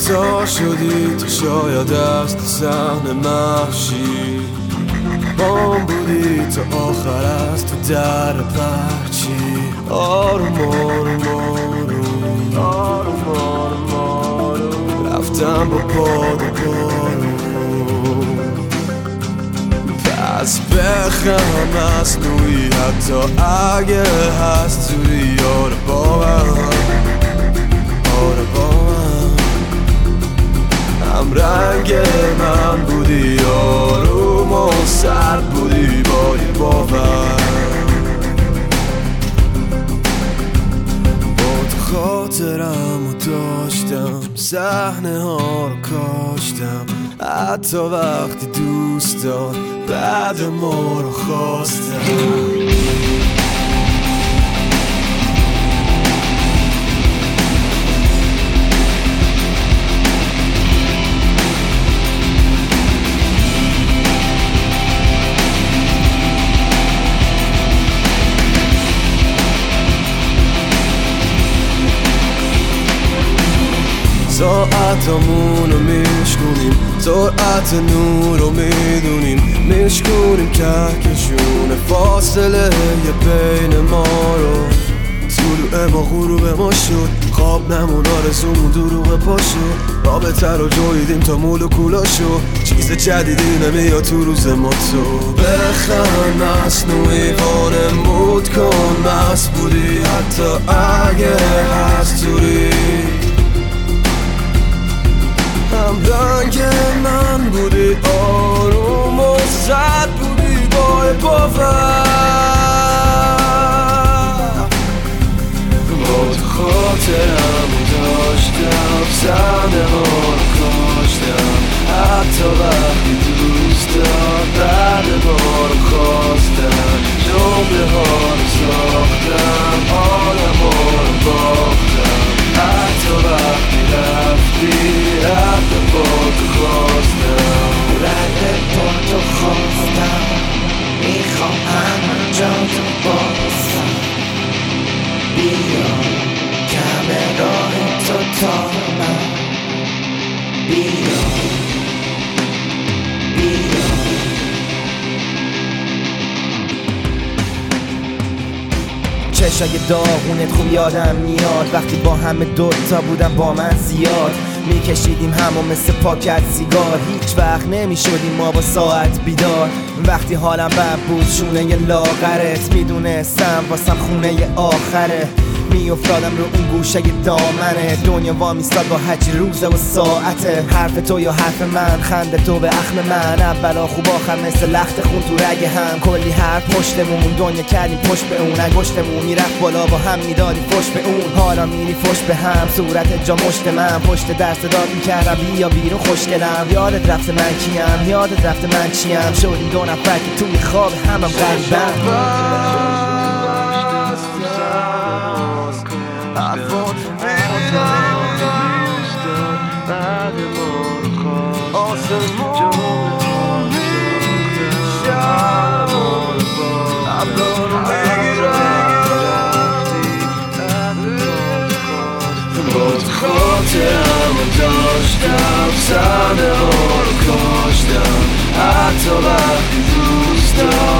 تا شدی تو شاید از تو صحنه محشی بام بودی تا آخر از تو در پرچی آروم آروم آروم آروم آروم آروم رفتم با باد و بارون پس بخم مصنوعی حتی اگه هست توی یار با من آره با من هم رنگ من بودی آروم و سرد بودی با یه باور با تو خاطرم و داشتم صحنه ها رو کاشتم حتی وقتی دوست دار بعد ما رو خواستم ساعتامونو میشکنیم سرعت نور رو میدونیم میشکنیم کهکشون فاصله یه بین ما رو طلوع ما غروب ما شد خواب نمون آرزومون دروغ پا شد رابطه رو جویدیم تا مولکولا شد چیز جدیدی نمیاد تو روز ما تو بخند مصنوعی وانمود کن مست بودی حتی اگه هست توری هم رنگ من بودی آروم و سرد بودی با باور با تو خاطرم داشتم صحنه ها رو کاشتم حتی وقتی دوست دار بعد ما رو خواستم جمله ها رو ساختم عالم ها رو باختم حتی وقتی رفتی رفت با تو خواستم رنگ با تو خواستم میخواهم جا تو بازم بیا کم راه تو تا من بیا بیا چشای داغونت خوب یادم میاد وقتی با همه دوتا بودم با من زیاد میکشیدیم همو مثل پاکت سیگار هیچ وقت نمیشدیم ما با ساعت بیدار وقتی حالم بد بود شونه ی لاغرت میدونستم واسم خونه ی آخره میافتادم رو اون گوشه ی دامنه دنیا وامیستاد با هرچی روزه و ساعته حرف تو یا حرف من خنده تو به اخم من اولا خوب آخر مثل لخت خون تو رگ هم کلی حرف پشتمون دنیا کردیم پشت به اون انگشتمون میرفت بالا با هم میدادیم فش به اون حالا میری فش به هم صورت جا مشت من پشت درس داد میکردم بیا بیرون خوشگلم یادت رفته من کیم یادت رفته من چیم شدیم دو نفر که تو خواب همم غریبم حرفات بعد ما رو خواست آسمون میشم ابرا رو بگیرم با تو خاطرم رو داشتم صحنه ها رو کاشتم حتی وقتی دوست دارم